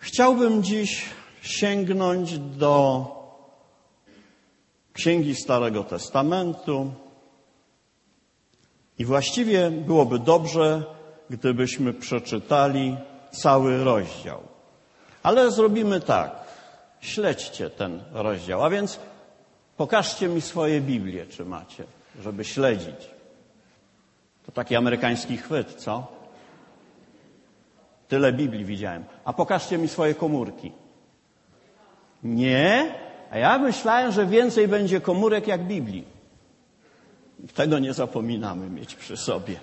Chciałbym dziś sięgnąć do Księgi Starego Testamentu i właściwie byłoby dobrze, gdybyśmy przeczytali cały rozdział. Ale zrobimy tak, śledźcie ten rozdział, a więc pokażcie mi swoje Biblię, czy macie, żeby śledzić. To taki amerykański chwyt, co? Tyle Biblii widziałem. A pokażcie mi swoje komórki. Nie? A ja myślałem, że więcej będzie komórek jak Biblii. Tego nie zapominamy mieć przy sobie.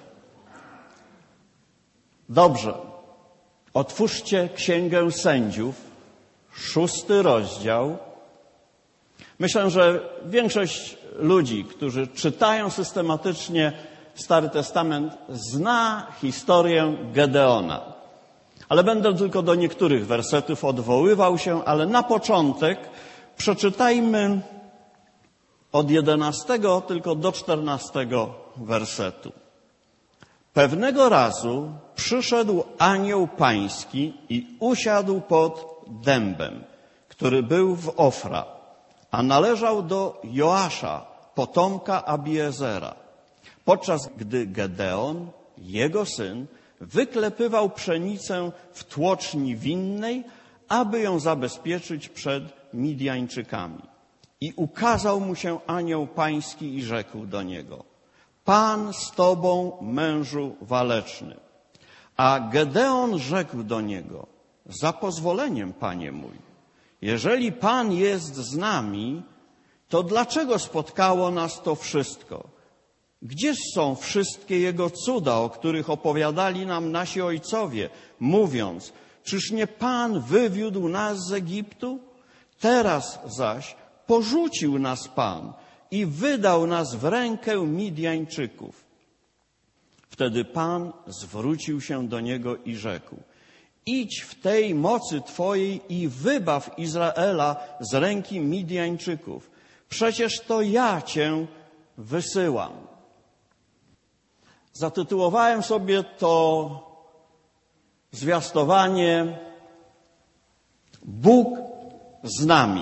Dobrze. Otwórzcie Księgę Sędziów, 6 rozdział. Myślę, że większość ludzi, którzy czytają systematycznie Stary Testament, zna historię Gedeona. Ale będę tylko do niektórych wersetów odwoływał się, ale na początek przeczytajmy od 11 tylko do 14 wersetu. Pewnego razu przyszedł anioł pański i usiadł pod dębem, który był w Ofra, a należał do Joasza, potomka Abiezera. Podczas gdy Gedeon, jego syn, wyklepywał pszenicę w tłoczni winnej, aby ją zabezpieczyć przed Midjańczykami. I ukazał mu się anioł pański i rzekł do niego: Pan z tobą, mężu waleczny. A Gedeon rzekł do niego: za pozwoleniem, panie mój, jeżeli Pan jest z nami, to dlaczego spotkało nas to wszystko? Gdzież są wszystkie Jego cuda, o których opowiadali nam nasi ojcowie, mówiąc: czyż nie Pan wywiódł nas z Egiptu? Teraz zaś porzucił nas Pan i wydał nas w rękę Midjańczyków. Wtedy Pan zwrócił się do niego i rzekł: idź w tej mocy Twojej i wybaw Izraela z ręki Midjańczyków. Przecież to ja Cię wysyłam. Zatytułowałem sobie to zwiastowanie Bóg z nami.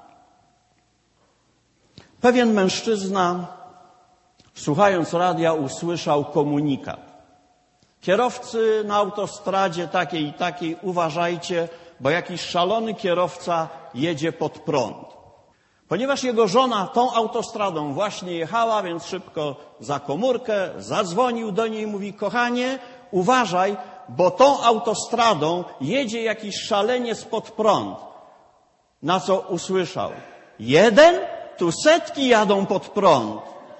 Pewien mężczyzna, słuchając radia, usłyszał komunikat. Kierowcy na autostradzie takiej i takiej, uważajcie, bo jakiś szalony kierowca jedzie pod prąd. Ponieważ jego żona tą autostradą właśnie jechała, więc szybko za komórkę zadzwonił do niej i mówi: kochanie, uważaj, bo tą autostradą jedzie jakiś szaleniec pod prąd. Na co usłyszał: jeden? Tu setki jadą pod prąd.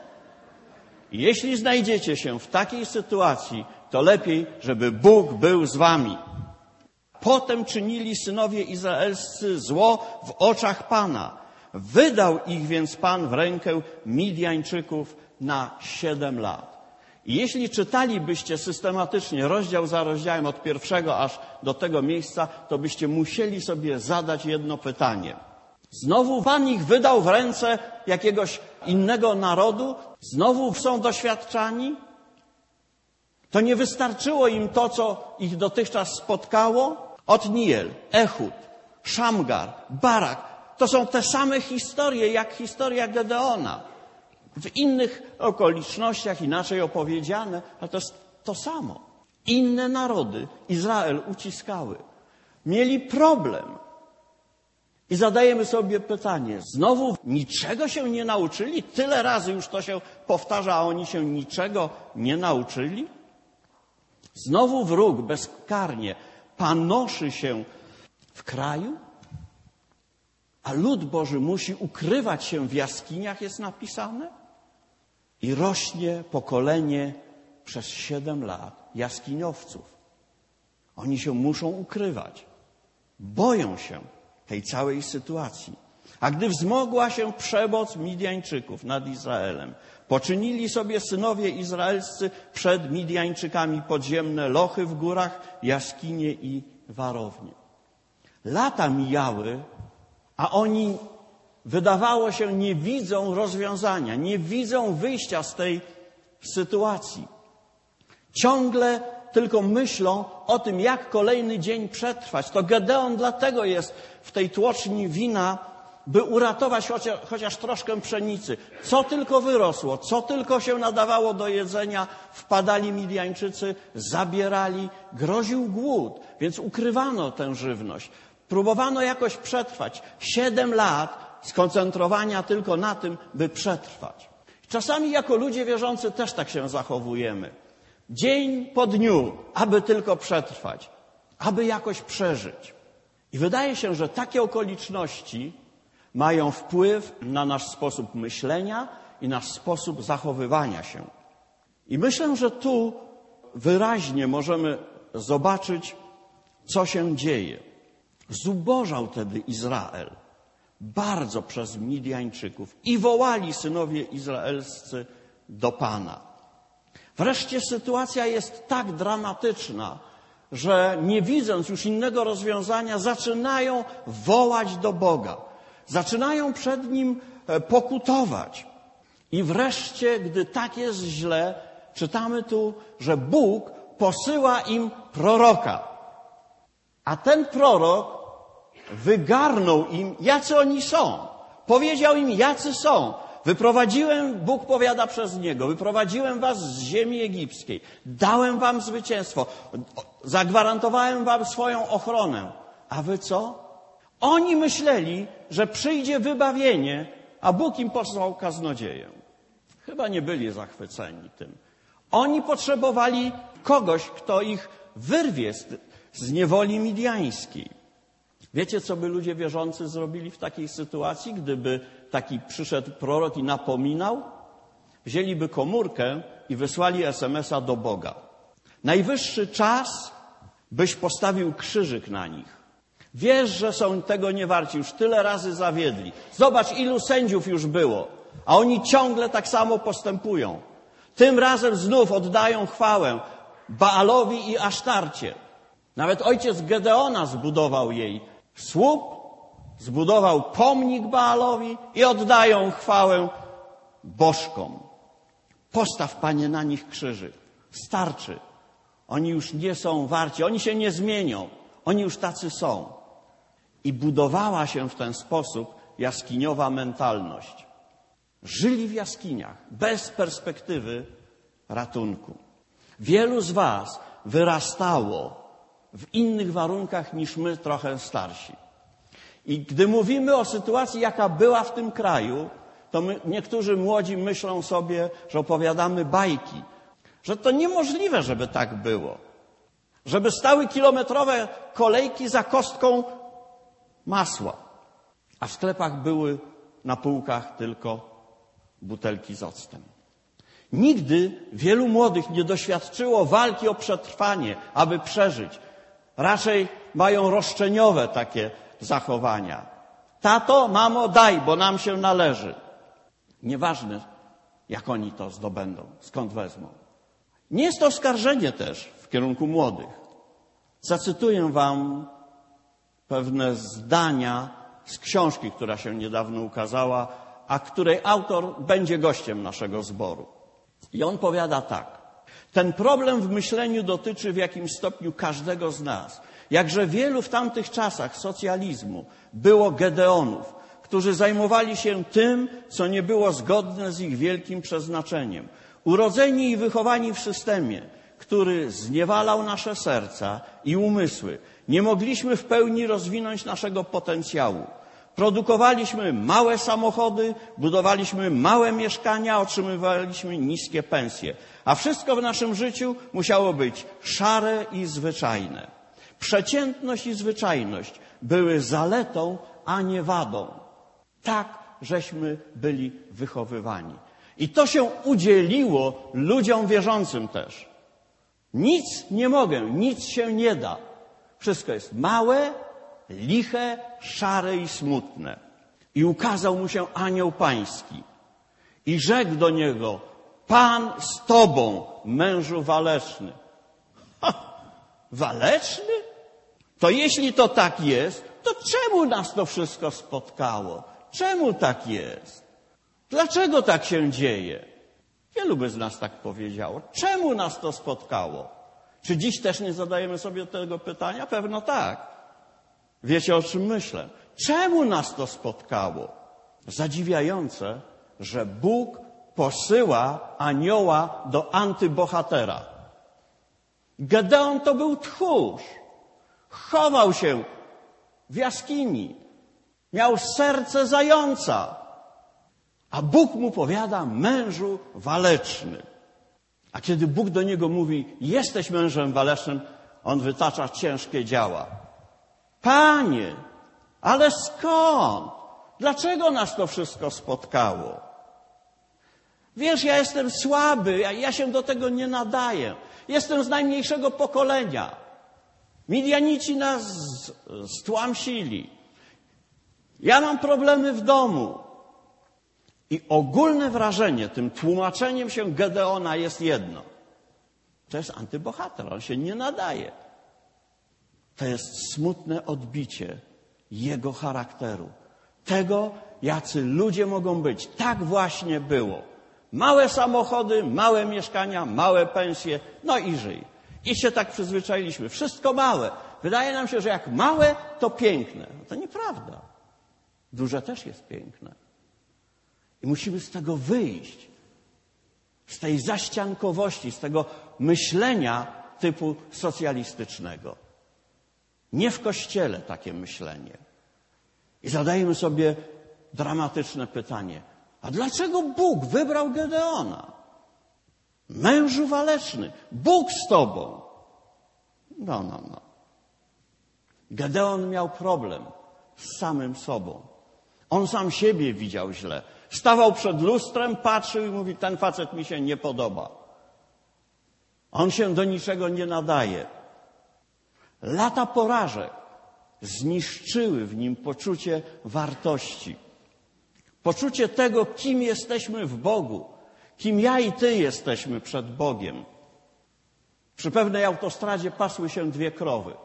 Jeśli znajdziecie się w takiej sytuacji, to lepiej, żeby Bóg był z wami. Potem czynili synowie izraelscy zło w oczach Pana. Wydał ich więc Pan w rękę Midjańczyków na 7 lat. I jeśli czytalibyście systematycznie, rozdział za rozdziałem, od pierwszego aż do tego miejsca, to byście musieli sobie zadać jedno pytanie. Znowu Pan ich wydał w ręce jakiegoś innego narodu? Znowu są doświadczani? To nie wystarczyło im to, co ich dotychczas spotkało? Otniel, Ehud, Szamgar, Barak. To są te same historie, jak historia Gedeona. W innych okolicznościach inaczej opowiedziane, ale to jest to samo. Inne narody Izrael uciskały. Mieli problem. I zadajemy sobie pytanie, znowu niczego się nie nauczyli? Tyle razy już to się powtarza, a oni się niczego nie nauczyli? Znowu wróg bezkarnie panoszy się w kraju? A lud Boży musi ukrywać się w jaskiniach, jest napisane? I rośnie pokolenie przez 7 lat jaskiniowców. Oni się muszą ukrywać. Boją się tej całej sytuacji. A gdy wzmogła się przemoc Midjańczyków nad Izraelem, poczynili sobie synowie izraelscy przed Midjańczykami podziemne lochy w górach, jaskinie i warownie. Lata mijały, a oni, wydawało się, nie widzą rozwiązania, nie widzą wyjścia z tej sytuacji. Ciągle tylko myślą o tym, jak kolejny dzień przetrwać. To Gedeon dlatego jest w tej tłoczni wina, by uratować chociaż troszkę pszenicy. Co tylko wyrosło, co tylko się nadawało do jedzenia, wpadali Midianczycy, zabierali, groził głód, więc ukrywano tę żywność. Próbowano jakoś przetrwać. 7 lat skoncentrowania tylko na tym, by przetrwać. Czasami jako ludzie wierzący też tak się zachowujemy. Dzień po dniu, aby tylko przetrwać, aby jakoś przeżyć. I wydaje się, że takie okoliczności mają wpływ na nasz sposób myślenia i nasz sposób zachowywania się. I myślę, że tu wyraźnie możemy zobaczyć, co się dzieje. Zubożał wtedy Izrael bardzo przez Midianczyków i wołali synowie izraelscy do Pana. Wreszcie sytuacja jest tak dramatyczna, że nie widząc już innego rozwiązania, zaczynają wołać do Boga. Zaczynają przed Nim pokutować. I wreszcie, gdy tak jest źle, czytamy tu, że Bóg posyła im proroka. A ten prorok wygarnął im, jacy oni są. Powiedział im, jacy są. Bóg powiada przez niego, wyprowadziłem was z ziemi egipskiej, dałem wam zwycięstwo, zagwarantowałem wam swoją ochronę. A wy co? Oni myśleli, że przyjdzie wybawienie, a Bóg im posłał kaznodzieję. Chyba nie byli zachwyceni tym. Oni potrzebowali kogoś, kto ich wyrwie z niewoli midiańskiej. Wiecie, co by ludzie wierzący zrobili w takiej sytuacji, gdyby taki przyszedł prorok i napominał? Wzięliby komórkę i wysłali SMS-a do Boga. Najwyższy czas, byś postawił krzyżyk na nich. Wiesz, że są tego nie warci, już tyle razy zawiedli. Zobacz, ilu sędziów już było, a oni ciągle tak samo postępują. Tym razem znów oddają chwałę Baalowi i Asztarcie. Nawet ojciec Gedeona zbudował jej słup, zbudował pomnik Baalowi i oddają chwałę bożkom. Postaw, Panie, na nich krzyżyk. Starczy. Oni już nie są warci, oni się nie zmienią. Oni już tacy są. I budowała się w ten sposób jaskiniowa mentalność. Żyli w jaskiniach, bez perspektywy ratunku. Wielu z was wyrastało w innych warunkach niż my, trochę starsi. I gdy mówimy o sytuacji, jaka była w tym kraju, to niektórzy młodzi myślą sobie, że opowiadamy bajki. Że to niemożliwe, żeby tak było. Żeby stały kilometrowe kolejki za kostką masła. A w sklepach były na półkach tylko butelki z octem. Nigdy wielu młodych nie doświadczyło walki o przetrwanie, aby przeżyć. Raczej mają roszczeniowe takie zachowania. Tato, mamo, daj, bo nam się należy. Nieważne, jak oni to zdobędą, skąd wezmą. Nie jest to oskarżenie też w kierunku młodych. Zacytuję wam pewne zdania z książki, która się niedawno ukazała, a której autor będzie gościem naszego zboru. I on powiada tak. Ten problem w myśleniu dotyczy w jakimś stopniu każdego z nas. Jakże wielu w tamtych czasach socjalizmu było Gedeonów, którzy zajmowali się tym, co nie było zgodne z ich wielkim przeznaczeniem. Urodzeni i wychowani w systemie, który zniewalał nasze serca i umysły, nie mogliśmy w pełni rozwinąć naszego potencjału. Produkowaliśmy małe samochody, budowaliśmy małe mieszkania, otrzymywaliśmy niskie pensje. A wszystko w naszym życiu musiało być szare i zwyczajne. Przeciętność i zwyczajność były zaletą, a nie wadą. Tak żeśmy byli wychowywani. I to się udzieliło ludziom wierzącym też. Nic nie mogę, nic się nie da. Wszystko jest małe, liche, szare i smutne. I ukazał mu się anioł pański i rzekł do niego: Pan z tobą, mężu waleczny. Waleczny? To jeśli to tak jest, to czemu nas to wszystko spotkało? Czemu tak jest? Dlaczego tak się dzieje? Wielu by z nas tak powiedziało. Czemu nas to spotkało? Czy dziś też nie zadajemy sobie tego pytania? Pewno tak. Wiecie, o czym myślę? Czemu nas to spotkało? Zadziwiające, że Bóg posyła anioła do antybohatera. Gedeon to był tchórz. Chował się w jaskini. Miał serce zająca. A Bóg mu powiada: mężu waleczny. A kiedy Bóg do niego mówi: jesteś mężem walecznym, on wytacza ciężkie działa. Panie, ale skąd? Dlaczego nas to wszystko spotkało? Wiesz, ja jestem słaby, ja się do tego nie nadaję. Jestem z najmniejszego pokolenia. Midianici nas stłamsili. Ja mam problemy w domu. I ogólne wrażenie tym tłumaczeniem się Gedeona jest jedno. To jest antybohater, on się nie nadaje. To jest smutne odbicie jego charakteru. Tego, jacy ludzie mogą być. Tak właśnie było. Małe samochody, małe mieszkania, małe pensje, no i żyj. I się tak przyzwyczailiśmy. Wszystko małe. Wydaje nam się, że jak małe, to piękne. No to nieprawda. Duże też jest piękne. I musimy z tego wyjść. Z tej zaściankowości, z tego myślenia typu socjalistycznego. Nie w Kościele takie myślenie. I zadajmy sobie dramatyczne pytanie. A dlaczego Bóg wybrał Gedeona? Mężu waleczny, Bóg z tobą. No. Gedeon miał problem z samym sobą. On sam siebie widział źle. Stawał przed lustrem, patrzył i mówi: ten facet mi się nie podoba. On się do niczego nie nadaje. Lata porażek zniszczyły w nim poczucie wartości. Poczucie tego, kim jesteśmy w Bogu. Kim ja i ty jesteśmy przed Bogiem. Przy pewnej autostradzie pasły się 2 krowy.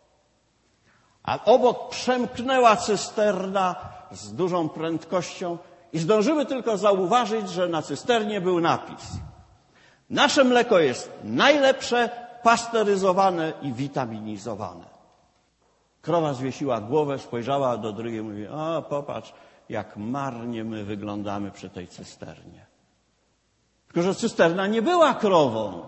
A obok przemknęła cysterna z dużą prędkością i zdążyły tylko zauważyć, że na cysternie był napis: nasze mleko jest najlepsze, pasteryzowane i witaminizowane. Krowa zwiesiła głowę, spojrzała do drugiej i mówi: o, popatrz, jak marnie my wyglądamy przy tej cysternie. Tylko że cysterna nie była krową.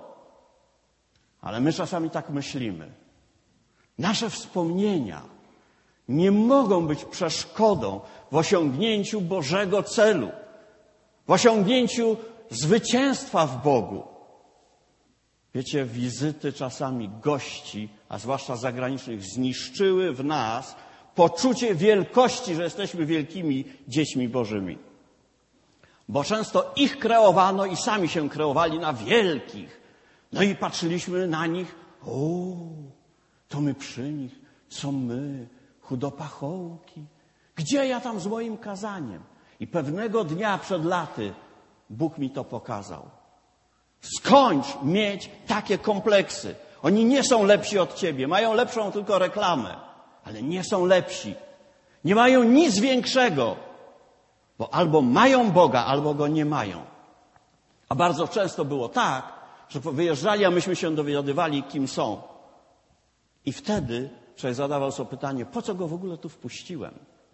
Ale my czasami tak myślimy. Nasze wspomnienia nie mogą być przeszkodą w osiągnięciu Bożego celu, w osiągnięciu zwycięstwa w Bogu. Wiecie, wizyty czasami gości, a zwłaszcza zagranicznych, zniszczyły w nas poczucie wielkości, że jesteśmy wielkimi dziećmi Bożymi. Bo często ich kreowano i sami się kreowali na wielkich. No i patrzyliśmy na nich: o, to my przy nich, co my, chudopachołki. Gdzie ja tam z moim kazaniem? I pewnego dnia przed laty Bóg mi to pokazał. Skończ mieć takie kompleksy. Oni nie są lepsi od ciebie, mają lepszą tylko reklamę, ale nie są lepsi. Nie mają nic większego, bo albo mają Boga, albo Go nie mają. A bardzo często było tak, że wyjeżdżali, a myśmy się dowiadywali, kim są. I wtedy człowiek zadawał sobie pytanie: po co go w ogóle tu wpuściłem?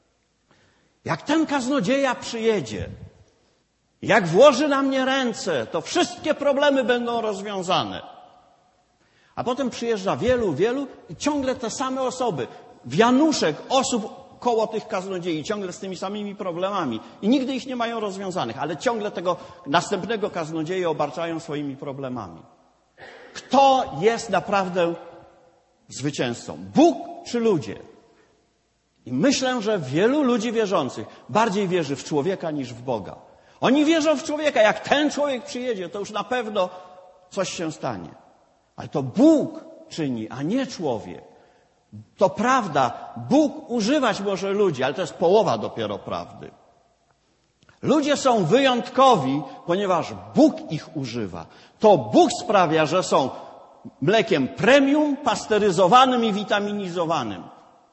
Jak ten kaznodzieja przyjedzie, jak włoży na mnie ręce, to wszystkie problemy będą rozwiązane. A potem przyjeżdża wielu i ciągle te same osoby. Wianuszek osób koło tych kaznodziei, ciągle z tymi samymi problemami. I nigdy ich nie mają rozwiązanych, ale ciągle tego następnego kaznodzieję obarczają swoimi problemami. Kto jest naprawdę zwycięzcą? Bóg czy ludzie? I myślę, że wielu ludzi wierzących bardziej wierzy w człowieka niż w Boga. Oni wierzą w człowieka. Jak ten człowiek przyjedzie, to już na pewno coś się stanie. Ale to Bóg czyni, a nie człowiek. To prawda, Bóg używać może ludzi, ale to jest połowa dopiero prawdy. Ludzie są wyjątkowi, ponieważ Bóg ich używa. To Bóg sprawia, że są mlekiem premium, pasteryzowanym i witaminizowanym.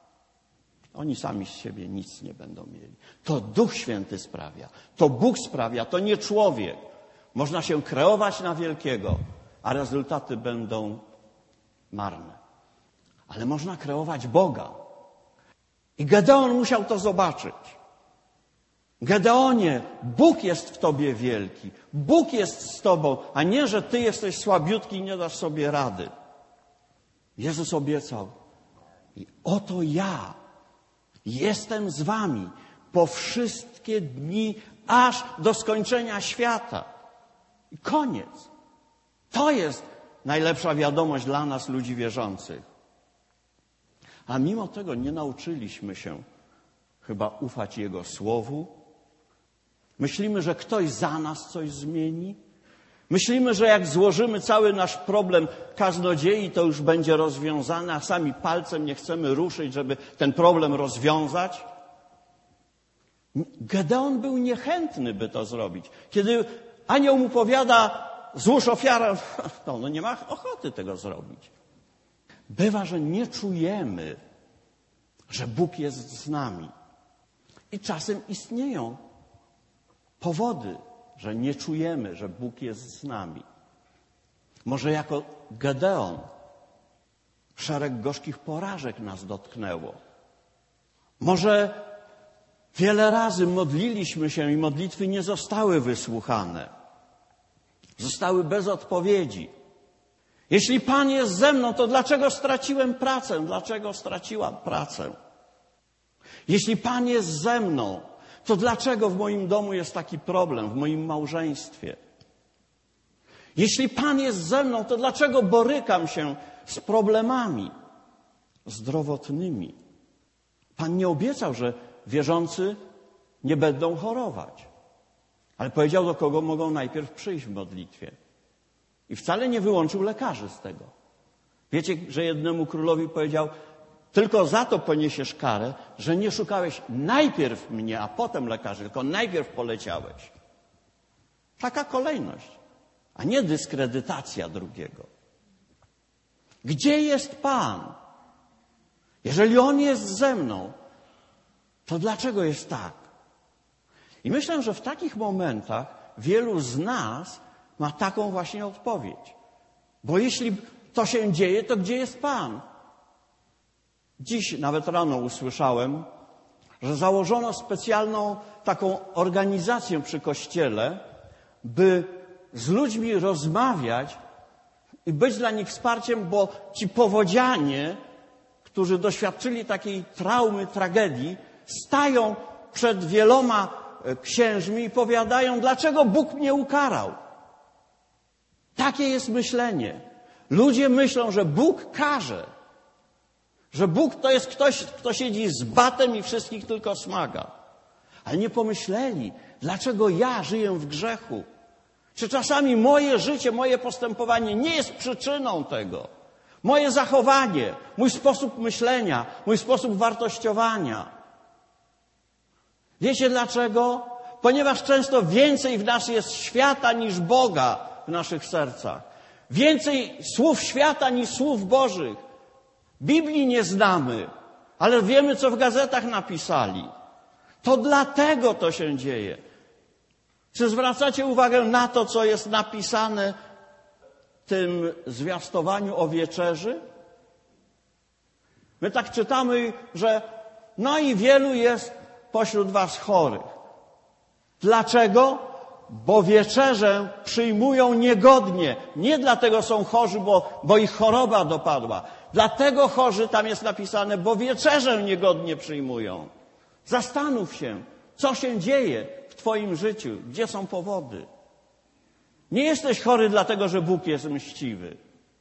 Oni sami z siebie nic nie będą mieli. To Duch Święty sprawia. To Bóg sprawia, to nie człowiek. Można się kreować na wielkiego, a rezultaty będą marne. Ale można kreować Boga. I Gedeon musiał to zobaczyć. Gedeonie, Bóg jest w tobie wielki. Bóg jest z tobą, a nie, że ty jesteś słabiutki i nie dasz sobie rady. Jezus obiecał: i oto ja jestem z wami po wszystkie dni, aż do skończenia świata. I koniec. To jest najlepsza wiadomość dla nas, ludzi wierzących. A mimo tego nie nauczyliśmy się chyba ufać Jego Słowu. Myślimy, że ktoś za nas coś zmieni. Myślimy, że jak złożymy cały nasz problem kaznodziei, to już będzie rozwiązane, a sami palcem nie chcemy ruszyć, żeby ten problem rozwiązać. Gedeon był niechętny, by to zrobić. Kiedy anioł mu powiada: złóż ofiarę, no nie ma ochoty tego zrobić. Bywa, że nie czujemy, że Bóg jest z nami. I czasem istnieją powody, że nie czujemy, że Bóg jest z nami. Może jako Gedeon szereg gorzkich porażek nas dotknęło. Może wiele razy modliliśmy się i modlitwy nie zostały wysłuchane. Zostały bez odpowiedzi. Jeśli Pan jest ze mną, to dlaczego straciłem pracę? Dlaczego straciłam pracę? Jeśli Pan jest ze mną, to dlaczego w moim domu jest taki problem, w moim małżeństwie? Jeśli Pan jest ze mną, to dlaczego borykam się z problemami zdrowotnymi? Pan nie obiecał, że wierzący nie będą chorować, ale powiedział, do kogo mogą najpierw przyjść w modlitwie. I wcale nie wyłączył lekarzy z tego. Wiecie, że jednemu królowi powiedział: tylko za to poniesiesz karę, że nie szukałeś najpierw mnie, a potem lekarzy, tylko najpierw poleciałeś. Taka kolejność, a nie dyskredytacja drugiego. Gdzie jest Pan? Jeżeli On jest ze mną, to dlaczego jest tak? I myślę, że w takich momentach wielu z nas ma taką właśnie odpowiedź. Bo jeśli to się dzieje, to gdzie jest Pan? Dziś nawet rano usłyszałem, że założono specjalną taką organizację przy Kościele, by z ludźmi rozmawiać i być dla nich wsparciem, bo ci powodzianie, którzy doświadczyli takiej traumy, tragedii, stają przed wieloma księżmi i powiadają: dlaczego Bóg mnie ukarał? Takie jest myślenie. Ludzie myślą, że Bóg karze. Że Bóg to jest ktoś, kto siedzi z batem i wszystkich tylko smaga. Ale nie pomyśleli, dlaczego ja żyję w grzechu. Czy czasami moje życie, moje postępowanie nie jest przyczyną tego. Moje zachowanie, mój sposób myślenia, mój sposób wartościowania. Wiecie dlaczego? Ponieważ często więcej w nas jest świata niż Boga w naszych sercach. Więcej słów świata niż słów Bożych. Biblii nie znamy, ale wiemy, co w gazetach napisali. To dlatego to się dzieje. Czy zwracacie uwagę na to, co jest napisane w tym zwiastowaniu o wieczerzy? My tak czytamy, że no i wielu jest pośród was chorych. Dlaczego? Bo wieczerzę przyjmują niegodnie. Nie dlatego są chorzy, bo ich choroba dopadła. Dlatego chorzy, tam jest napisane, bo wieczerzę niegodnie przyjmują. Zastanów się, co się dzieje w twoim życiu, gdzie są powody. Nie jesteś chory dlatego, że Bóg jest mściwy.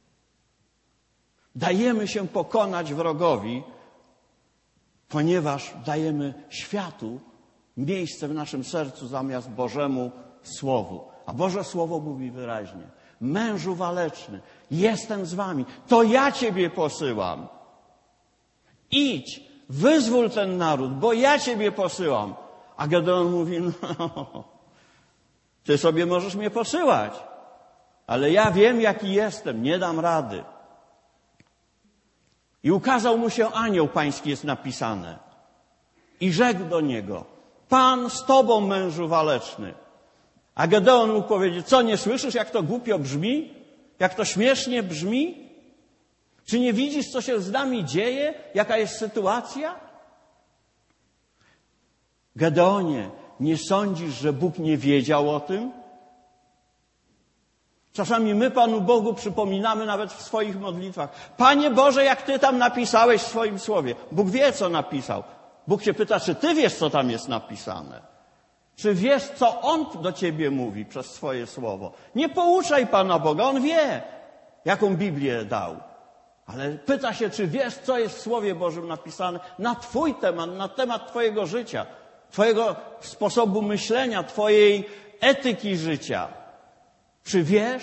Dajemy się pokonać wrogowi, ponieważ dajemy światu miejsce w naszym sercu zamiast Bożemu Słowu. A Boże Słowo mówi wyraźnie: mężu waleczny, jestem z wami, to ja ciebie posyłam. Idź, wyzwól ten naród, bo ja ciebie posyłam. A Gedeon mówi: no, ty sobie możesz mnie posyłać, ale ja wiem, jaki jestem, nie dam rady. I ukazał mu się anioł pański, jest napisane. I rzekł do niego: Pan z tobą, mężu waleczny. A Gedeon mógł powiedzieć: co, nie słyszysz, jak to głupio brzmi? Jak to śmiesznie brzmi? Czy nie widzisz, co się z nami dzieje? Jaka jest sytuacja? Gedeonie, nie sądzisz, że Bóg nie wiedział o tym? Czasami my Panu Bogu przypominamy nawet w swoich modlitwach. Panie Boże, jak Ty tam napisałeś w swoim słowie. Bóg wie, co napisał. Bóg się pyta, czy Ty wiesz, co tam jest napisane? Czy wiesz, co On do Ciebie mówi przez swoje słowo? Nie pouczaj Pana Boga, On wie, jaką Biblię dał. Ale pyta się, czy wiesz, co jest w Słowie Bożym napisane na Twój temat, na temat Twojego życia, Twojego sposobu myślenia, Twojej etyki życia. Czy wiesz?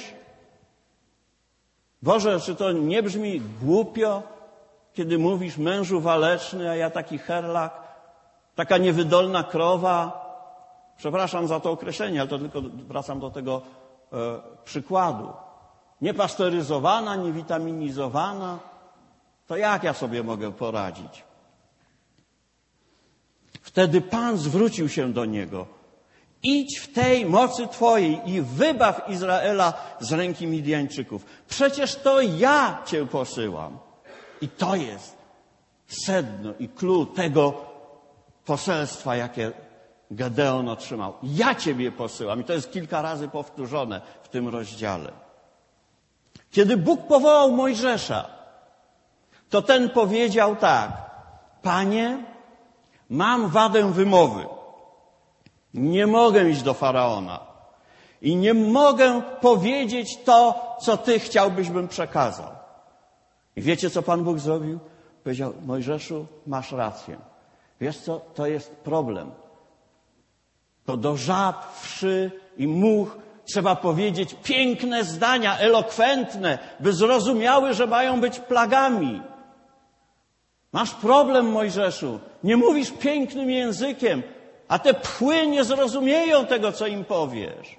Boże, czy to nie brzmi głupio, kiedy mówisz mężu waleczny, a ja taki herlak, taka niewydolna krowa? Przepraszam za to określenie, ale to tylko wracam do tego przykładu. Niepasteryzowana, niewitaminizowana. To jak ja sobie mogę poradzić? Wtedy Pan zwrócił się do niego. Idź w tej mocy Twojej i wybaw Izraela z ręki Midjańczyków. Przecież to ja Cię posyłam. I to jest sedno i clou tego poselstwa, jakie Gedeon otrzymał. Ja Ciebie posyłam. I to jest kilka razy powtórzone w tym rozdziale. Kiedy Bóg powołał Mojżesza, to ten powiedział tak: Panie, mam wadę wymowy. Nie mogę iść do Faraona i nie mogę powiedzieć to, co Ty chciałbyś, bym przekazał. I wiecie, co Pan Bóg zrobił? Powiedział: Mojżeszu, masz rację. Wiesz co? To jest problem. To do żab, wszy i much trzeba powiedzieć piękne zdania, elokwentne, by zrozumiały, że mają być plagami. Masz problem, Mojżeszu. Nie mówisz pięknym językiem, a te pchły nie zrozumieją tego, co im powiesz.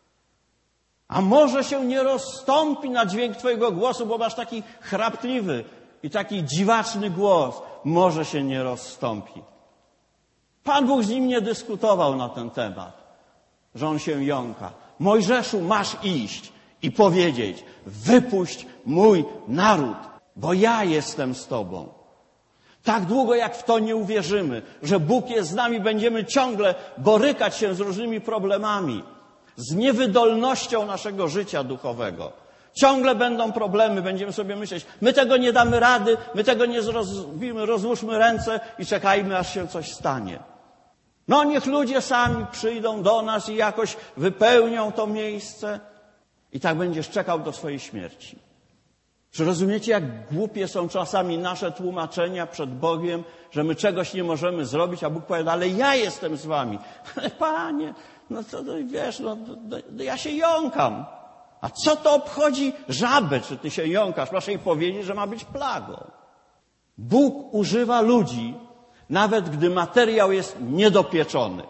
A morze się nie rozstąpi na dźwięk Twojego głosu, bo masz taki chrapliwy i taki dziwaczny głos. Morze się nie rozstąpi. Pan Bóg z nim nie dyskutował na ten temat, że on się jąka. Mojżeszu, masz iść i powiedzieć: wypuść mój naród, bo ja jestem z Tobą. Tak długo, jak w to nie uwierzymy, że Bóg jest z nami, będziemy ciągle borykać się z różnymi problemami, z niewydolnością naszego życia duchowego. Ciągle będą problemy, będziemy sobie myśleć: my tego nie damy rady, my tego nie zrobimy, rozłóżmy ręce i czekajmy, aż się coś stanie. No niech ludzie sami przyjdą do nas i jakoś wypełnią to miejsce. I tak będziesz czekał do swojej śmierci. Czy rozumiecie, jak głupie są czasami nasze tłumaczenia przed Bogiem, że my czegoś nie możemy zrobić, a Bóg powiada: ale ja jestem z wami. Ale Panie, no to wiesz, ja się jąkam. A co to obchodzi żabę, czy ty się jąkasz? Proszę jej powiedzieć, że ma być plagą. Bóg używa ludzi, nawet gdy materiał jest niedopieczony.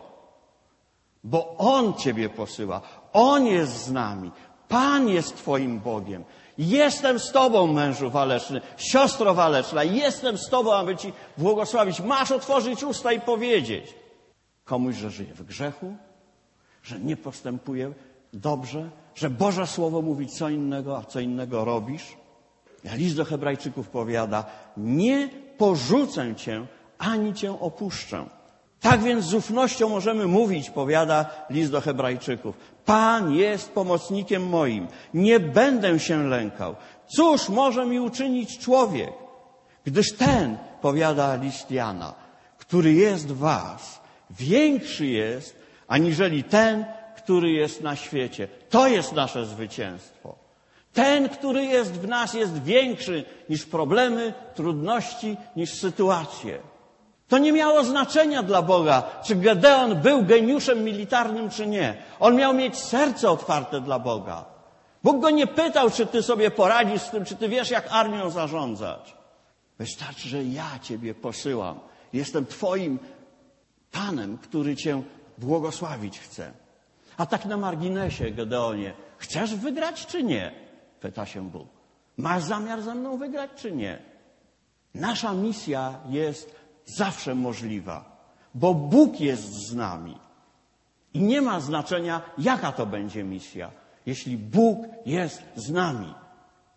Bo On Ciebie posyła. On jest z nami. Pan jest Twoim Bogiem. Jestem z Tobą, mężu waleczny, siostro waleczna. Jestem z Tobą, aby Ci błogosławić. Masz otworzyć usta i powiedzieć komuś, że żyje w grzechu, że nie postępuje dobrze, że Boże Słowo mówi co innego, a co innego robisz. A list do Hebrajczyków powiada: nie porzucę Cię, ani Cię opuszczę. Tak więc z ufnością możemy mówić, powiada list do Hebrajczyków: Pan jest pomocnikiem moim, nie będę się lękał. Cóż może mi uczynić człowiek? Gdyż ten, powiada list Jana, który jest w was, większy jest, aniżeli ten, który jest na świecie. To jest nasze zwycięstwo. Ten, który jest w nas, jest większy niż problemy, trudności, niż sytuacje. To nie miało znaczenia dla Boga, czy Gedeon był geniuszem militarnym, czy nie. On miał mieć serce otwarte dla Boga. Bóg go nie pytał, czy ty sobie poradzisz z tym, czy ty wiesz, jak armią zarządzać. Wystarczy, że ja Ciebie posyłam. Jestem Twoim Panem, który Cię błogosławić chce. A tak na marginesie, Gedeonie, chcesz wygrać, czy nie? Pyta się Bóg. Masz zamiar ze mną wygrać, czy nie? Nasza misja jest zawsze możliwa, bo Bóg jest z nami. I nie ma znaczenia, jaka to będzie misja, jeśli Bóg jest z nami.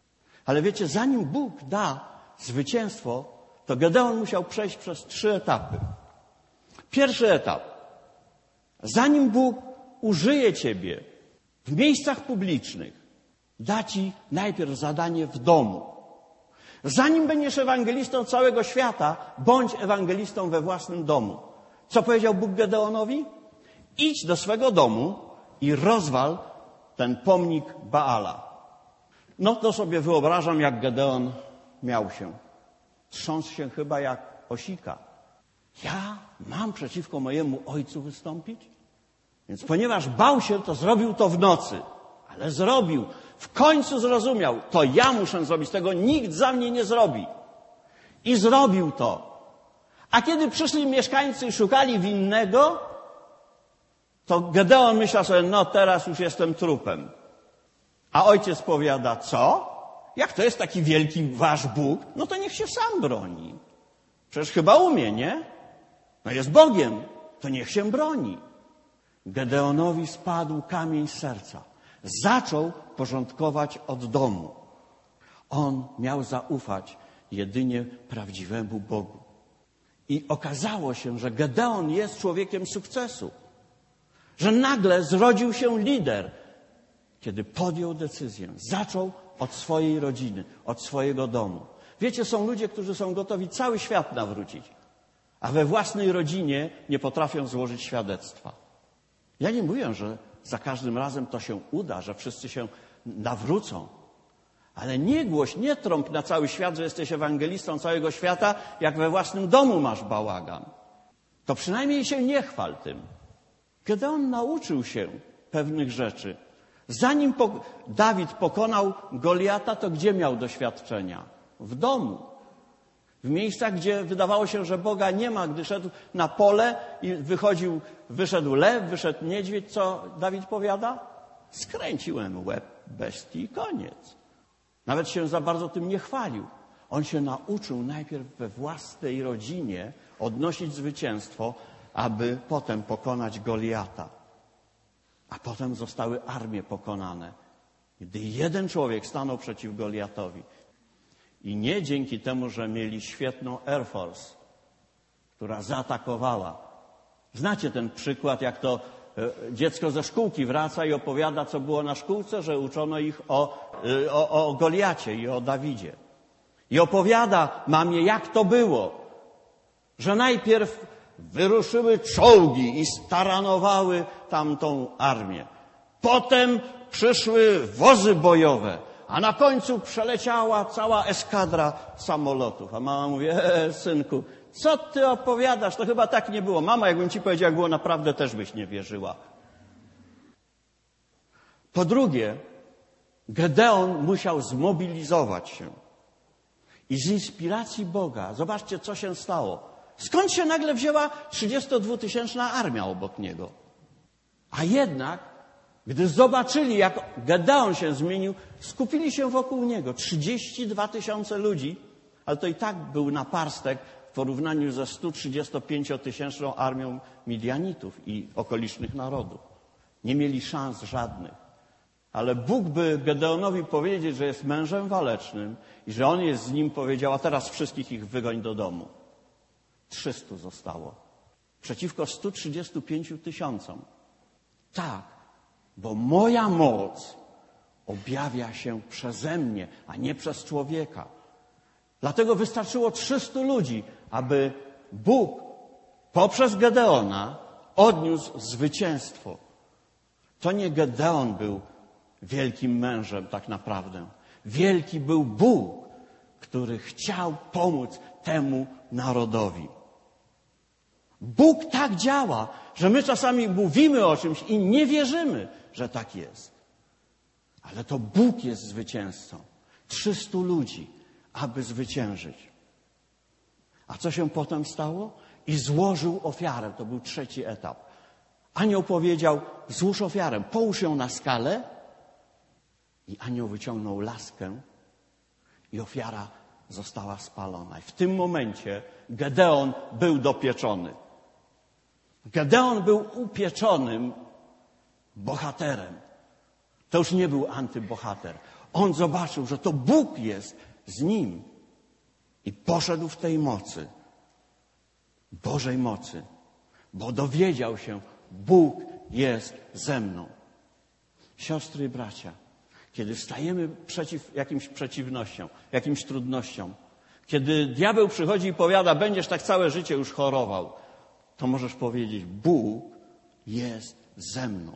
Ale wiecie, zanim Bóg da zwycięstwo, to Gedeon musiał przejść przez 3 etapy. Pierwszy etap. Zanim Bóg użyje ciebie w miejscach publicznych, da ci najpierw zadanie w domu. Zanim będziesz ewangelistą całego świata, bądź ewangelistą we własnym domu. Co powiedział Bóg Gedeonowi? Idź do swego domu i rozwal ten pomnik Baala. No to sobie wyobrażam, jak Gedeon miał się. Trząsł się chyba jak osika. Ja mam przeciwko mojemu ojcu wystąpić? Więc ponieważ bał się, to zrobił to w nocy. Ale zrobił. W końcu zrozumiał. To ja muszę zrobić. Tego nikt za mnie nie zrobi. I zrobił to. A kiedy przyszli mieszkańcy i szukali winnego, to Gedeon myślał sobie, no teraz już jestem trupem. A ojciec powiada, co? Jak to jest taki wielki wasz Bóg? No to niech się sam broni. Przecież chyba umie, nie? No jest Bogiem, to niech się broni. Gedeonowi spadł kamień z serca. Zaczął porządkować od domu. On miał zaufać jedynie prawdziwemu Bogu. I okazało się, że Gedeon jest człowiekiem sukcesu. Że nagle zrodził się lider, kiedy podjął decyzję. Zaczął od swojej rodziny, od swojego domu. Wiecie, są ludzie, którzy są gotowi cały świat nawrócić, a we własnej rodzinie nie potrafią złożyć świadectwa. Ja nie mówię, że za każdym razem to się uda, że wszyscy się nawrócą. Ale nie głoś, nie trąb na cały świat, że jesteś ewangelistą całego świata, jak we własnym domu masz bałagan. To przynajmniej się nie chwal tym. Gedeon nauczył się pewnych rzeczy. Zanim Dawid pokonał Goliata, to gdzie miał doświadczenia? W domu. W miejscach, gdzie wydawało się, że Boga nie ma, gdy szedł na pole i wyszedł lew, wyszedł niedźwiedź, co Dawid powiada? Skręciłem łeb bestii i koniec. Nawet się za bardzo tym nie chwalił. On się nauczył najpierw we własnej rodzinie odnosić zwycięstwo, aby potem pokonać Goliata. A potem zostały armie pokonane. Gdy jeden człowiek stanął przeciw Goliatowi. I nie dzięki temu, że mieli świetną Air Force, która zaatakowała. Znacie ten przykład, jak to dziecko ze szkółki wraca i opowiada, co było na szkółce, że uczono ich o Goliacie i o Dawidzie. I opowiada mamie, jak to było, że najpierw wyruszyły czołgi i staranowały tamtą armię. Potem przyszły wozy bojowe, a na końcu przeleciała cała eskadra samolotów. A mama mówi, synku, co ty opowiadasz? To chyba tak nie było. Mama, jakbym ci powiedział, jak było naprawdę, też byś nie wierzyła. Po drugie, Gedeon musiał zmobilizować się. I z inspiracji Boga, zobaczcie, co się stało. Skąd się nagle wzięła 32-tysięczna armia obok niego? A jednak, gdy zobaczyli, jak Gedeon się zmienił, skupili się wokół niego. 32 000 ludzi, ale to i tak był naparstek w porównaniu ze 135-tysięczną armią Midianitów i okolicznych narodów. Nie mieli szans żadnych. Ale Bóg by Gedeonowi powiedzieć, że jest mężem walecznym i że on jest z nim, powiedział, a teraz wszystkich ich wygoń do domu. 300 zostało. Przeciwko 135 000. Tak, bo moja moc objawia się przeze mnie, a nie przez człowieka. Dlatego wystarczyło 300 ludzi, aby Bóg poprzez Gedeona odniósł zwycięstwo. To nie Gedeon był wielkim mężem tak naprawdę. Wielki był Bóg, który chciał pomóc temu narodowi. Bóg tak działa, że my czasami mówimy o czymś i nie wierzymy, że tak jest. Ale to Bóg jest zwycięzcą. 300 ludzi, aby zwyciężyć. A co się potem stało? I złożył ofiarę. To był 3. etap. Anioł powiedział, złóż ofiarę, połóż ją na skalę. I anioł wyciągnął laskę i ofiara została spalona. I w tym momencie Gedeon był dopieczony. Gedeon był upieczonym bohaterem. To już nie był antybohater. On zobaczył, że to Bóg jest z nim i poszedł w tej mocy, Bożej mocy, bo dowiedział się, Bóg jest ze mną. Siostry i bracia, kiedy stajemy przeciw jakimś przeciwnościom, jakimś trudnościom, kiedy diabeł przychodzi i powiada, będziesz tak całe życie już chorował, to możesz powiedzieć, Bóg jest ze mną.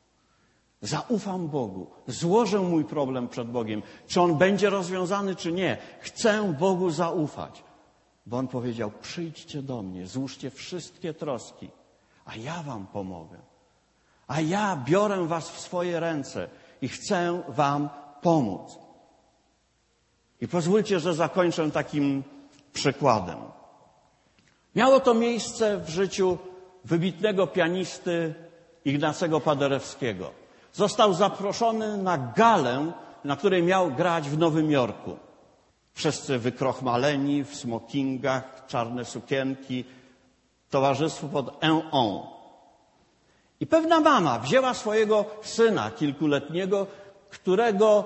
Zaufam Bogu, złożę mój problem przed Bogiem. Czy on będzie rozwiązany, czy nie? Chcę Bogu zaufać. Bo on powiedział, przyjdźcie do mnie, złóżcie wszystkie troski, a ja wam pomogę. A ja biorę was w swoje ręce i chcę wam pomóc. I pozwólcie, że zakończę takim przykładem. Miało to miejsce w życiu wybitnego pianisty Ignacego Paderewskiego. Został zaproszony na galę, na której miał grać w Nowym Jorku. Wszyscy wykrochmaleni, w smokingach, czarne sukienki, towarzystwo pod en. I pewna mama wzięła swojego syna kilkuletniego, którego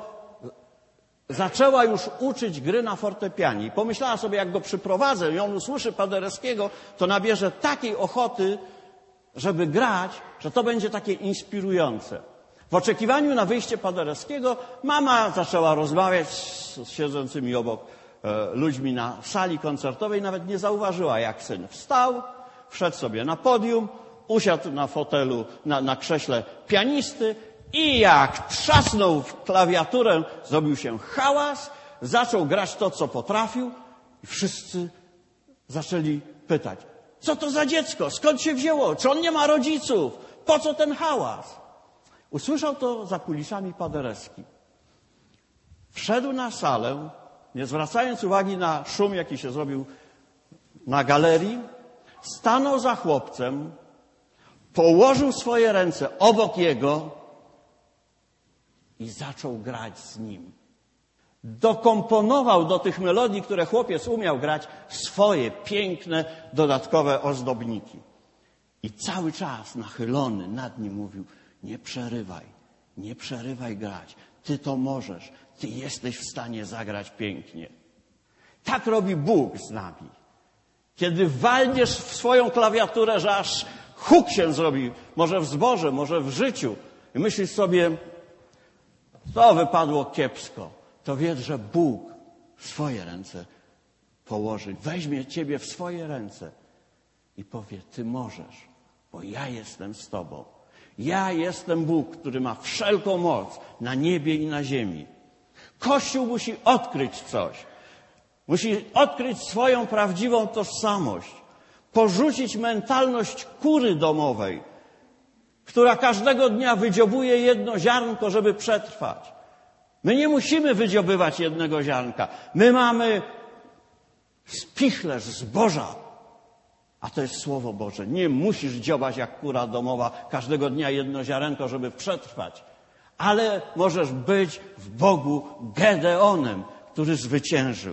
zaczęła już uczyć gry na fortepianie. I pomyślała sobie, jak go przyprowadzę i on usłyszy Paderewskiego, to nabierze takiej ochoty, żeby grać, że to będzie takie inspirujące. W oczekiwaniu na wyjście Paderewskiego mama zaczęła rozmawiać z siedzącymi obok ludźmi na sali koncertowej. Nawet nie zauważyła, jak syn wstał, wszedł sobie na podium, usiadł na fotelu, na krześle pianisty i jak trzasnął w klawiaturę, zrobił się hałas, zaczął grać to, co potrafił i wszyscy zaczęli pytać, co to za dziecko, skąd się wzięło, czy on nie ma rodziców, po co ten hałas? Usłyszał to za kulisami Paderewski. Wszedł na salę, nie zwracając uwagi na szum, jaki się zrobił na galerii, stanął za chłopcem, położył swoje ręce obok jego i zaczął grać z nim. Dokomponował do tych melodii, które chłopiec umiał grać, swoje piękne, dodatkowe ozdobniki. I cały czas nachylony nad nim mówił, nie przerywaj grać. Ty to możesz. Ty jesteś w stanie zagrać pięknie. Tak robi Bóg z nami. Kiedy walniesz w swoją klawiaturę, że aż huk się zrobi, może w zborze, może w życiu, i myślisz sobie, to wypadło kiepsko, to wiedz, że Bóg w swoje ręce położy, weźmie ciebie w swoje ręce i powie, ty możesz, bo ja jestem z tobą. Ja jestem Bóg, który ma wszelką moc na niebie i na ziemi. Kościół musi odkryć coś. Musi odkryć swoją prawdziwą tożsamość. Porzucić mentalność kury domowej, która każdego dnia wydziobuje jedno ziarnko, żeby przetrwać. My nie musimy wydziobywać jednego ziarnka. My mamy spichlerz zboża. A to jest Słowo Boże. Nie musisz dziobać jak kura domowa każdego dnia jedno ziarenko, żeby przetrwać. Ale możesz być w Bogu Gedeonem, który zwyciężył.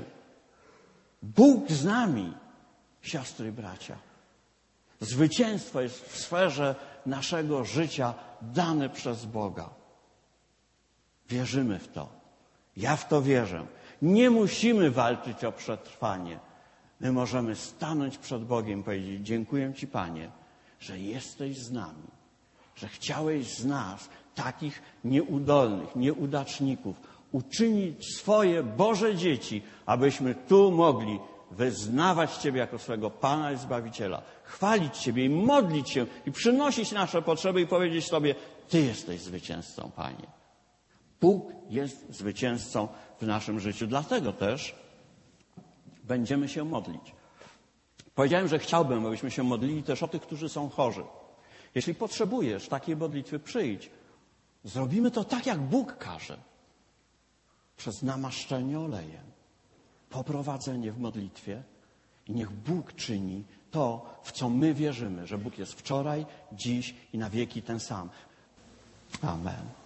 Bóg z nami, siostry i bracia. Zwycięstwo jest w sferze naszego życia dane przez Boga. Wierzymy w to. Ja w to wierzę. Nie musimy walczyć o przetrwanie. My możemy stanąć przed Bogiem i powiedzieć, dziękuję Ci, Panie, że jesteś z nami, że chciałeś z nas, takich nieudolnych, nieudaczników, uczynić swoje Boże dzieci, abyśmy tu mogli wyznawać Ciebie jako swego Pana i Zbawiciela, chwalić Ciebie i modlić się i przynosić nasze potrzeby i powiedzieć Tobie, Ty jesteś zwycięzcą, Panie. Bóg jest zwycięzcą w naszym życiu. Dlatego też będziemy się modlić. Powiedziałem, że chciałbym, abyśmy się modlili też o tych, którzy są chorzy. Jeśli potrzebujesz takiej modlitwy, przyjdź. Zrobimy to tak, jak Bóg każe. Przez namaszczenie olejem, poprowadzenie w modlitwie i niech Bóg czyni to, w co my wierzymy, że Bóg jest wczoraj, dziś i na wieki ten sam. Amen.